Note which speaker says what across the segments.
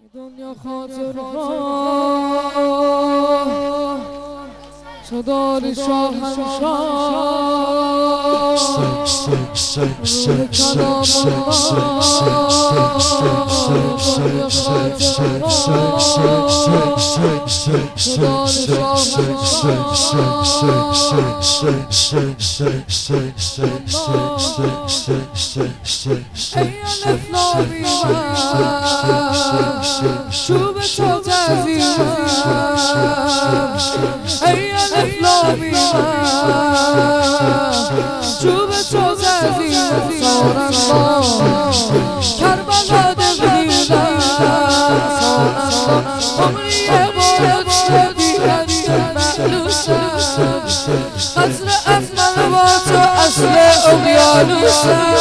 Speaker 1: دنیا خاطر صدار چوب تو تعظیمم ای الافلامی چوب تو تعظیمم سارن ما کربلا دقیقم سارن عمری باید شدی هریم معلوسم قصر افمن با تو اصل اقیانوسم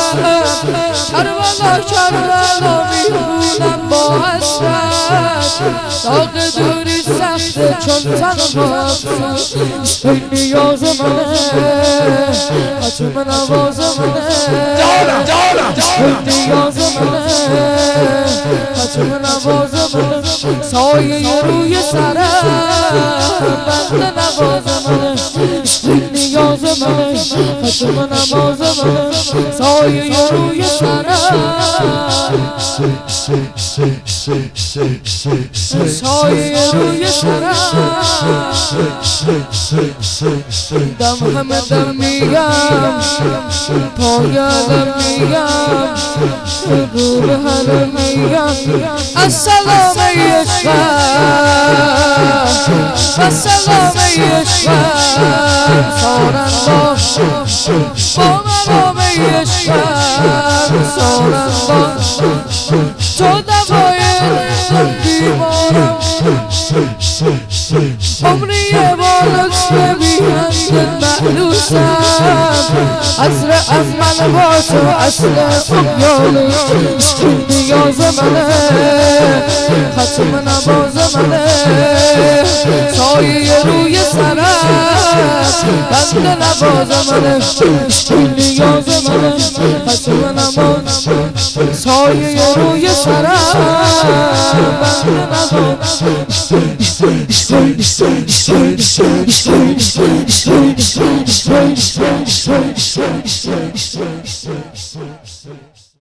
Speaker 1: کربلا میخونم با حسرت داغ دوری سخته چون تنهات این نیاز منه حتم نواز منه این نیاز منه حتم نواز منه سایه روی سرم بند نواز منه این نیاز منه حتم نواز منه سایه روی سرم سایه روی سرم دم همه دم میگم پایدم میگم رو به حرم میگم السلام عشقم السلام عشقم سارن با مرام عشقم سارن تو دوای بیمارم عمری بالت ببینند معلوسم عصر افمن با تو اصل اقیانوس نیاز منه ختم نماز منه سایه روی سرم بند نواز منه نیاز منه ختم نماز سایه روی سرم بند نواز